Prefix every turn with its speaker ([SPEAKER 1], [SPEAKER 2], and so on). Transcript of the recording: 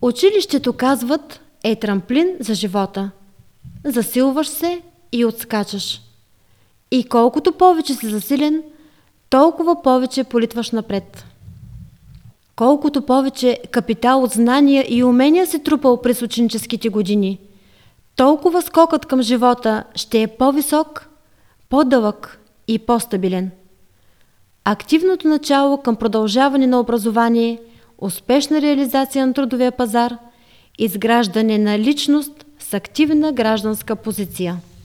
[SPEAKER 1] Училището, казват, е трамплин за живота. Засилваш се и отскачаш. И колкото повече си засилен, толкова повече политваш напред. Колкото повече капитал от знания и умения си трупал през ученическите години, толкова скокът към живота ще е по-висок, по-дълъг и по-стабилен. Активното начало към продължаване на образование, успешна реализация на трудовия пазар, изграждане на личност с активна гражданска позиция.